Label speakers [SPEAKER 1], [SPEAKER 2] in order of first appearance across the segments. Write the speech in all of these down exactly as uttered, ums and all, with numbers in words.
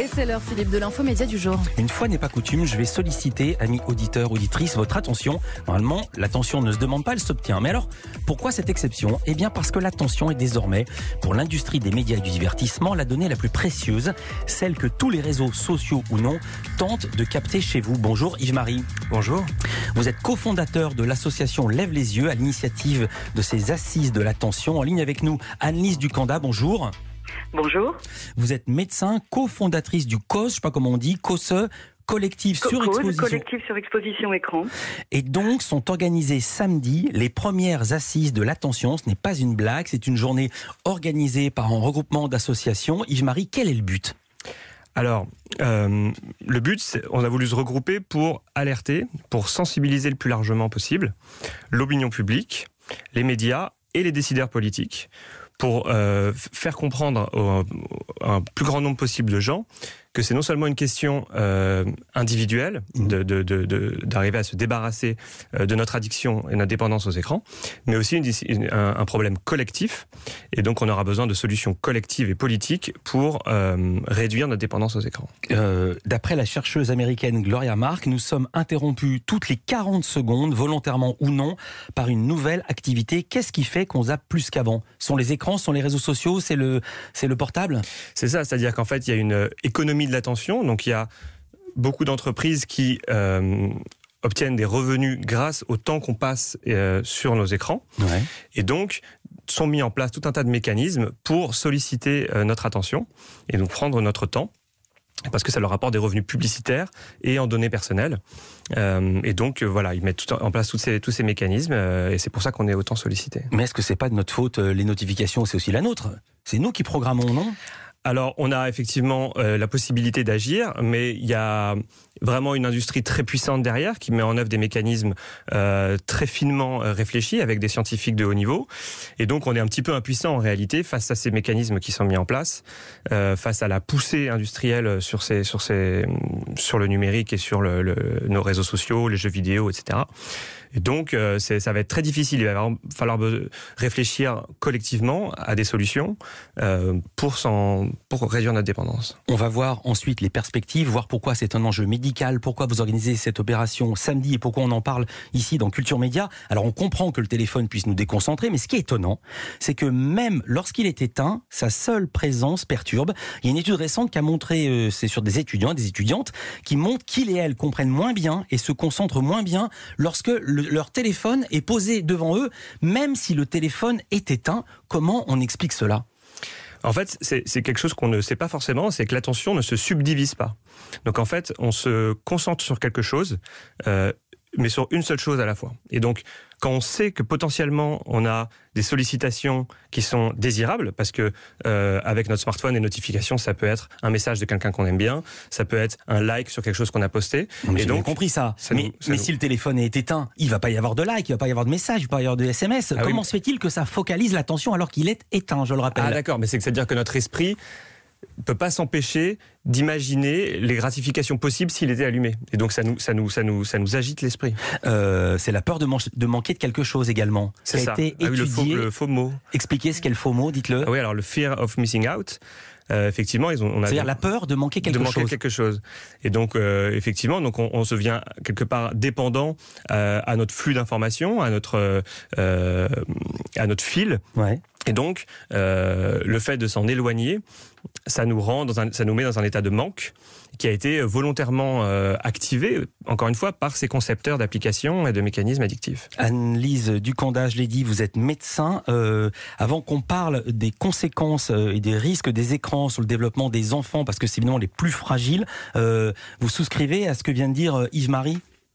[SPEAKER 1] c'est l'heure, Philippe, de l'infomédia du jour.
[SPEAKER 2] Une fois n'est pas coutume, je vais solliciter, amis auditeurs, auditrices, votre attention. Normalement, l'attention ne se demande pas, elle s'obtient. Mais alors, pourquoi cette exception ? Eh bien parce que l'attention est désormais, pour l'industrie des médias et du divertissement, la donnée la plus précieuse, celle que tous les réseaux sociaux ou non tentent de capter chez vous. Bonjour Yves-Marie.
[SPEAKER 3] Bonjour.
[SPEAKER 2] Vous êtes cofondateur de l'association Lève les yeux à l'initiative de ces assises de l'attention. En ligne avec nous, Annelise Ducanda, bonjour.
[SPEAKER 4] Bonjour.
[SPEAKER 2] Vous êtes médecin, cofondatrice du C O S, je ne sais pas comment on dit, C O S E, collectif
[SPEAKER 4] Co-
[SPEAKER 2] sur exposition.
[SPEAKER 4] Collectif sur exposition écran.
[SPEAKER 2] Et donc sont organisées samedi les premières assises de l'attention. Ce n'est pas une blague, c'est une journée organisée par un regroupement d'associations. Yves-Marie, quel est le but ?
[SPEAKER 3] Alors, euh, le but, c'est, on a voulu se regrouper pour alerter, pour sensibiliser le plus largement possible l'opinion publique, les médias et les décideurs politiques, pour euh, faire comprendre au, à un plus grand nombre possible de gens que c'est non seulement une question euh, individuelle de, de, de, de, d'arriver à se débarrasser euh, de notre addiction et notre dépendance aux écrans, mais aussi une, une, un, un problème collectif. Et donc, on aura besoin de solutions collectives et politiques pour euh, réduire notre dépendance aux écrans.
[SPEAKER 2] Euh, d'après la chercheuse américaine Gloria Mark, nous sommes interrompus toutes les quarante secondes, volontairement ou non, par une nouvelle activité. Qu'est-ce qui fait qu'on zappe plus qu'avant ? Ce sont les écrans, ce sont les réseaux sociaux, c'est le, c'est le portable ?
[SPEAKER 3] C'est ça, c'est-à-dire qu'en fait, il y a une économie de l'attention. Donc, il y a beaucoup d'entreprises qui euh, obtiennent des revenus grâce au temps qu'on passe euh, sur nos écrans.
[SPEAKER 2] Ouais.
[SPEAKER 3] Et donc, sont mis en place tout un tas de mécanismes pour solliciter euh, notre attention et donc prendre notre temps, parce que ça leur apporte des revenus publicitaires et en données personnelles. Euh, et donc, euh, voilà, ils mettent tout en place tous ces, tous ces mécanismes euh, et c'est pour ça qu'on est autant sollicité.
[SPEAKER 2] Mais est-ce que c'est pas de notre faute ? Les notifications, c'est aussi la nôtre. C'est nous qui programmons, non ?
[SPEAKER 3] Alors, on a effectivement euh, la possibilité d'agir, mais il y a vraiment une industrie très puissante derrière qui met en œuvre des mécanismes euh, très finement euh, réfléchis avec des scientifiques de haut niveau. Et donc, on est un petit peu impuissant en réalité face à ces mécanismes qui sont mis en place, euh, face à la poussée industrielle sur, ces, sur, ces, sur le numérique et sur le, le, nos réseaux sociaux, les jeux vidéo, et cetera. Et donc, euh, c'est, ça va être très difficile. Il va falloir réfléchir collectivement à des solutions euh, pour, s'en, pour réduire notre dépendance.
[SPEAKER 2] On va voir ensuite les perspectives, voir pourquoi c'est un enjeu médical, pourquoi vous organisez cette opération samedi et pourquoi on en parle ici dans Culture Média. Alors, on comprend que le téléphone puisse nous déconcentrer, mais ce qui est étonnant, c'est que même lorsqu'il est éteint, sa seule présence perturbe. Il y a une étude récente qui a montré, euh, c'est sur des étudiants et des étudiantes, qui montrent qu'ils et elles comprennent moins bien et se concentrent moins bien lorsque le leur téléphone est posé devant eux, même si le téléphone est éteint. Comment on explique cela ?
[SPEAKER 3] En fait, c'est, c'est quelque chose qu'on ne sait pas forcément, c'est que l'attention ne se subdivise pas. Donc en fait, on se concentre sur quelque chose, euh, mais sur une seule chose à la fois. Et donc, quand on sait que potentiellement on a des sollicitations qui sont désirables, parce que euh, avec notre smartphone, les notifications, ça peut être un message de quelqu'un qu'on aime bien, ça peut être un like sur quelque chose qu'on a posté.
[SPEAKER 2] Non, mais
[SPEAKER 3] et
[SPEAKER 2] j'ai
[SPEAKER 3] donc,
[SPEAKER 2] bien compris ça.
[SPEAKER 3] ça
[SPEAKER 2] mais
[SPEAKER 3] nous, ça
[SPEAKER 2] mais
[SPEAKER 3] nous...
[SPEAKER 2] si le téléphone est éteint, il va pas y avoir de like, il va pas y avoir de message, il va pas y avoir de S M S.
[SPEAKER 3] Ah
[SPEAKER 2] Comment
[SPEAKER 3] oui.
[SPEAKER 2] se fait-il que ça focalise l'attention alors qu'il est éteint, je le rappelle ?
[SPEAKER 3] Ah d'accord, mais c'est que c'est-à-dire que notre esprit ne peut pas s'empêcher d'imaginer les gratifications possibles s'il était allumé. Et donc ça nous, ça nous, ça nous, ça nous agite l'esprit.
[SPEAKER 2] Euh, c'est la peur de, man- de manquer de quelque chose également.
[SPEAKER 3] C'est
[SPEAKER 2] qui
[SPEAKER 3] ça.
[SPEAKER 2] a été
[SPEAKER 3] Ah oui, le, faux,
[SPEAKER 2] étudié.
[SPEAKER 3] le faux mot.
[SPEAKER 2] Expliquez ce qu'est le faux mot, dites-le.
[SPEAKER 3] Ah oui, alors le fear of missing out. Euh, effectivement, ils ont, on a
[SPEAKER 2] C'est-à-dire la peur de manquer quelque
[SPEAKER 3] de manquer
[SPEAKER 2] chose.
[SPEAKER 3] quelque chose. Et donc, euh, effectivement, donc on, on se vient quelque part dépendant euh, à notre flux d'informations, à notre euh, à notre fil.
[SPEAKER 2] Ouais.
[SPEAKER 3] Et donc, euh, le fait de s'en éloigner, ça nous rend dans un, ça nous met dans un état de manque qui a été volontairement euh, activé, encore une fois, par ces concepteurs d'applications et de mécanismes addictifs.
[SPEAKER 2] Annelise Ducanda, je l'ai dit, vous êtes médecin. Euh, avant qu'on parle des conséquences euh, et des risques des écrans sur le développement des enfants, parce que c'est évidemment les plus fragiles, euh, vous souscrivez à ce que vient de dire euh, Yves-Marie ?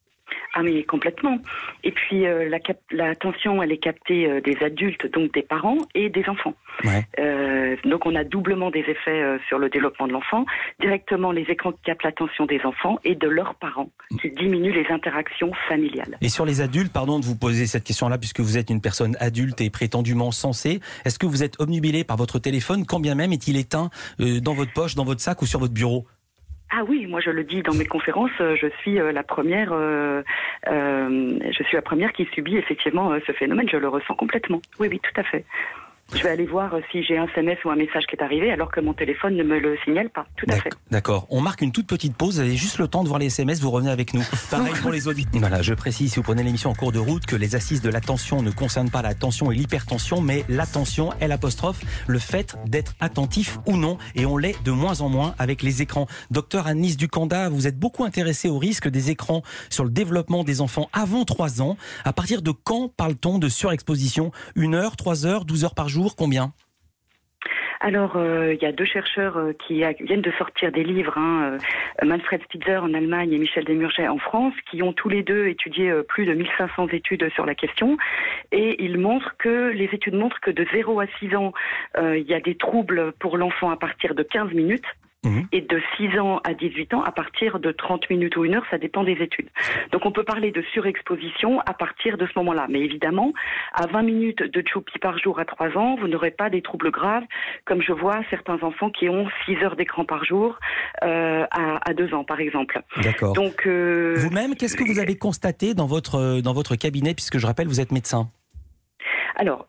[SPEAKER 4] Ah mais complètement. Et puis euh, la cap- l'attention, elle est captée euh, des adultes, donc des parents et des enfants.
[SPEAKER 2] Ouais.
[SPEAKER 4] Euh, donc on a doublement des effets euh, sur le développement de l'enfant. Directement, les écrans qui captent l'attention des enfants et de leurs parents, qui diminuent les interactions familiales.
[SPEAKER 2] Et sur les adultes, pardon de vous poser cette question-là, puisque vous êtes une personne adulte et prétendument sensée, est-ce que vous êtes obnubilé par votre téléphone, quand bien même est-il éteint euh, dans votre poche, dans votre sac ou sur votre bureau ?
[SPEAKER 4] Ah oui, moi je le dis dans mes conférences, je suis la première, euh, euh, je suis la première qui subit effectivement ce phénomène. Je le ressens complètement. Oui, oui, tout à fait. Je vais aller voir si j'ai un S M S ou un message qui est arrivé alors que mon téléphone ne me le signale pas. Tout à fait.
[SPEAKER 2] D'accord. On marque une toute petite pause. Vous avez juste le temps de voir les S M S. Vous revenez avec nous. Pareil pour les auditeurs. Voilà, je précise, si vous prenez l'émission en cours de route, que les assises de l'attention ne concernent pas la tension et l'hypertension, mais l'attention, L apostrophe, le fait d'être attentif ou non. Et on l'est de moins en moins avec les écrans. Docteur Anne-Lise Ducanda, vous êtes beaucoup intéressée au risque des écrans sur le développement des enfants avant trois ans. À partir de quand parle-t-on de surexposition? Une heure, trois heures, douze heures par jour, combien?
[SPEAKER 4] Alors, euh, il y a deux chercheurs euh, qui a, viennent de sortir des livres, hein, euh, Manfred Spitzer en Allemagne et Michel Desmurget en France, qui ont tous les deux étudié euh, plus de mille cinq cents études sur la question. Et ils montrent que, les études montrent que de zéro à six ans, euh, il y a des troubles pour l'enfant à partir de quinze minutes. Mmh. Et de six ans à dix-huit ans, à partir de trente minutes ou une heure, ça dépend des études. Donc on peut parler de surexposition à partir de ce moment-là. Mais évidemment, à vingt minutes de choupi par jour à trois ans, vous n'aurez pas des troubles graves, comme je vois certains enfants qui ont six heures d'écran par jour euh, à, à deux ans, par exemple.
[SPEAKER 2] D'accord.
[SPEAKER 4] Donc, euh,
[SPEAKER 2] vous-même, qu'est-ce que vous avez constaté dans votre, dans votre cabinet, puisque je rappelle, vous êtes médecin?
[SPEAKER 4] Alors,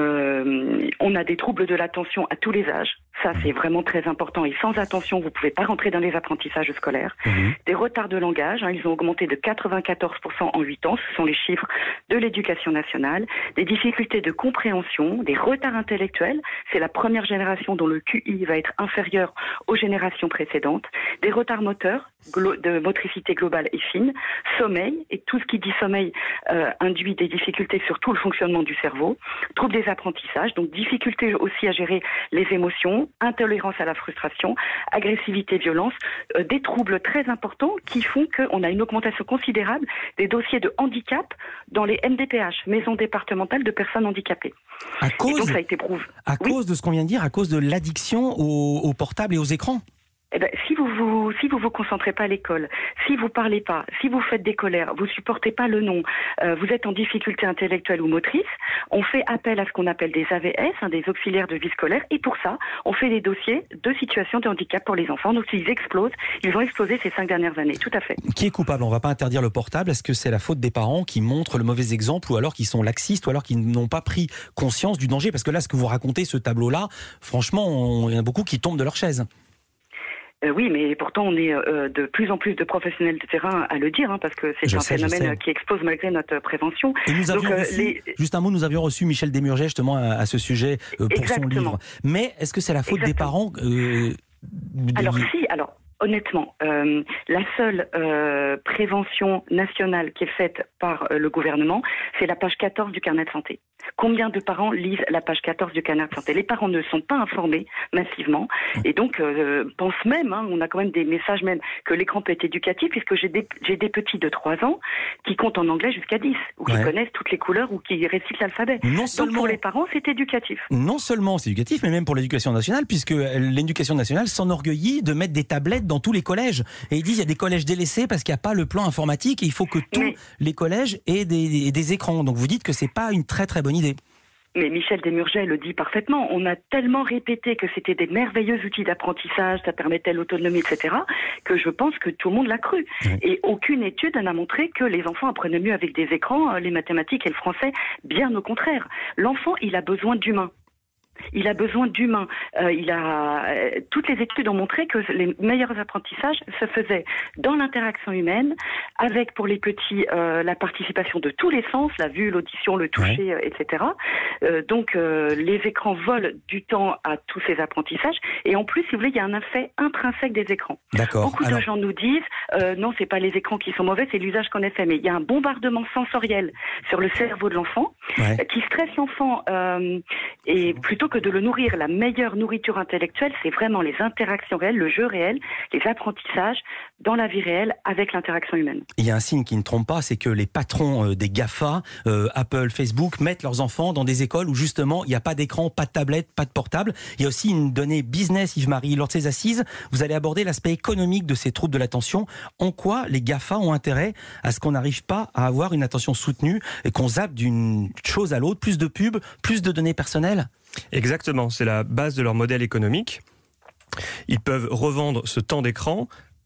[SPEAKER 4] euh, on a des troubles de l'attention à tous les âges. Ça, c'est vraiment très important. Et sans attention, vous ne pouvez pas rentrer dans les apprentissages scolaires. Mmh. Des retards de langage, hein, ils ont augmenté de quatre-vingt-quatorze pour cent en huit ans. Ce sont les chiffres de l'éducation nationale. Des difficultés de compréhension, des retards intellectuels. C'est la première génération dont le Q I va être inférieur aux générations précédentes. Des retards moteurs, de motricité globale et fine. Sommeil, et tout ce qui dit sommeil euh, induit des difficultés sur tout le fonctionnement du cerveau. Troubles des apprentissages, donc difficultés aussi à gérer les émotions, intolérance à la frustration, agressivité, violence, euh, des troubles très importants qui font qu'on a une augmentation considérable des dossiers de handicap dans les M D P H, maisons départementales de personnes handicapées.
[SPEAKER 2] À cause,
[SPEAKER 4] et donc ça a été prouvé.
[SPEAKER 2] À oui. cause de ce qu'on vient de dire, à cause de l'addiction aux, aux portables et aux écrans?
[SPEAKER 4] Eh ben, si vous vous, si vous vous concentrez pas à l'école, si vous parlez pas, si vous faites des colères, vous supportez pas le non, euh, vous êtes en difficulté intellectuelle ou motrice, on fait appel à ce qu'on appelle des A V S, hein, des auxiliaires de vie scolaire, et pour ça, on fait des dossiers de situation de handicap pour les enfants. Donc ils explosent, ils ont explosé ces cinq dernières années, tout à fait.
[SPEAKER 2] Qui est coupable? On va pas interdire le portable. Est-ce que c'est la faute des parents qui montrent le mauvais exemple, ou alors qui sont laxistes, ou alors qui n'ont pas pris conscience du danger? Parce que là, ce que vous racontez, ce tableau-là, franchement, il y en a beaucoup qui tombent de leur chaise.
[SPEAKER 4] Euh, oui, mais pourtant on est euh, de plus en plus de professionnels de terrain à le dire, hein, parce que c'est je un sais, phénomène qui explose malgré notre prévention.
[SPEAKER 2] Et nous avions Donc, reçu, les... juste un mot, nous avions reçu Michel Desmurget justement à, à ce sujet euh, pour Exactement. son livre. Mais est-ce que c'est la faute Exactement. des parents euh, de...
[SPEAKER 4] Alors si, alors honnêtement, euh, la seule euh, prévention nationale qui est faite par euh, le gouvernement, c'est la page quatorze du carnet de santé. Combien de parents lisent la page quatorze du carnet de santé? Les parents ne sont pas informés massivement et donc euh, pensent même, hein, on a quand même des messages même que l'écran peut être éducatif, puisque j'ai des, j'ai des petits de trois ans qui comptent en anglais jusqu'à dix, ou qui ouais. connaissent toutes les couleurs, ou qui récitent l'alphabet. Non seulement, donc pour les parents, c'est éducatif.
[SPEAKER 2] Non seulement c'est éducatif, mais même pour l'éducation nationale, puisque l'éducation nationale s'enorgueillit de mettre des tablettes dans tous les collèges. Et ils disent qu'il y a des collèges délaissés parce qu'il n'y a pas le plan informatique et il faut que tous mais... les collèges aient des, des, des écrans. Donc vous dites que c'est pas une très très bonne idée.
[SPEAKER 4] Mais Michel Desmurget le dit parfaitement. On a tellement répété que c'était des merveilleux outils d'apprentissage, ça permettait l'autonomie, et cetera, que je pense que tout le monde l'a cru. Mmh. Et aucune étude n'a montré que les enfants apprenaient mieux avec des écrans, les mathématiques et le français. Bien au contraire. L'enfant, il a besoin d'humain. Il a besoin d'humains. Euh, il a euh, toutes les études ont montré que les meilleurs apprentissages se faisaient dans l'interaction humaine, avec pour les petits euh, la participation de tous les sens, la vue, l'audition, le toucher, ouais. euh, et cetera. Euh, donc euh, les écrans volent du temps à tous ces apprentissages. Et en plus, si vous voulez, il y a un effet intrinsèque des écrans.
[SPEAKER 2] D'accord.
[SPEAKER 4] Beaucoup Alors... de gens nous disent euh, non, c'est pas les écrans qui sont mauvais, c'est l'usage qu'on a fait. Mais il y a un bombardement sensoriel sur le cerveau de l'enfant ouais. euh, qui stresse l'enfant euh, et plutôt que de le nourrir, la meilleure nourriture intellectuelle, c'est vraiment les interactions réelles, le jeu réel, les apprentissages dans la vie réelle avec l'interaction humaine.
[SPEAKER 2] Il y a un signe qui ne trompe pas, c'est que les patrons des GAFA, euh, Apple, Facebook, mettent leurs enfants dans des écoles où justement il n'y a pas d'écran, pas de tablette, pas de portable. Il y a aussi une donnée business, Yves-Marie. Lors de ces assises, vous allez aborder l'aspect économique de ces troubles de l'attention. En quoi les GAFA ont intérêt à ce qu'on n'arrive pas à avoir une attention soutenue et qu'on zappe d'une chose à l'autre, plus de pubs, plus de données personnelles?
[SPEAKER 3] Exactement, c'est la base de leur modèle économique. Ils peuvent revendre ce temps d'écran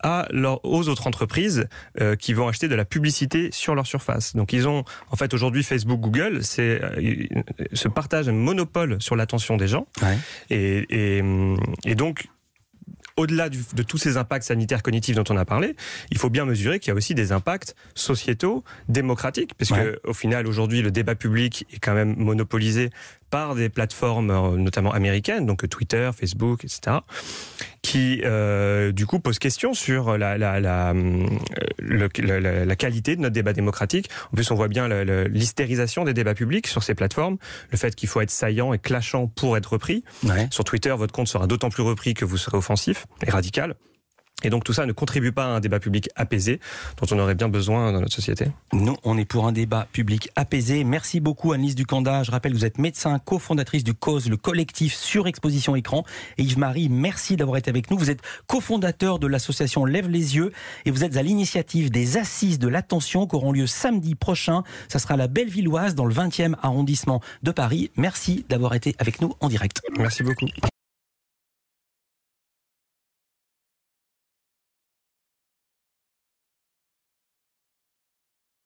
[SPEAKER 3] à leur, aux autres entreprises euh, qui vont acheter de la publicité sur leur surface. Donc ils ont, en fait aujourd'hui Facebook, Google, c'est euh, se partagent un monopole sur l'attention des gens.
[SPEAKER 2] Ouais.
[SPEAKER 3] Et, et, et donc au-delà du, de tous ces impacts sanitaires cognitifs dont on a parlé, il faut bien mesurer qu'il y a aussi des impacts sociétaux, démocratiques, parce
[SPEAKER 2] ouais.
[SPEAKER 3] que au final, aujourd'hui, le débat public est quand même monopolisé par des plateformes, notamment américaines, donc Twitter, Facebook, et cetera, qui, euh, du coup, posent question sur la, la, la, le, la, la qualité de notre débat démocratique. En plus, on voit bien le, le, l'hystérisation des débats publics sur ces plateformes, le fait qu'il faut être saillant et clashant pour être repris.
[SPEAKER 2] Ouais.
[SPEAKER 3] Sur Twitter, votre compte sera d'autant plus repris que vous serez offensif et radical. Et donc tout ça ne contribue pas à un débat public apaisé dont on aurait bien besoin dans notre société.
[SPEAKER 2] Nous, on est pour un débat public apaisé. Merci beaucoup Annelise Ducanda. Je rappelle que vous êtes médecin, cofondatrice du CAUSE, le collectif Surexposition Écran. Et Yves-Marie, merci d'avoir été avec nous. Vous êtes cofondateur de l'association Lève les yeux et vous êtes à l'initiative des Assises de l'attention qui auront lieu samedi prochain. Ça sera à la Bellevilloise dans le vingtième arrondissement de Paris. Merci d'avoir été avec nous en direct.
[SPEAKER 3] Merci beaucoup.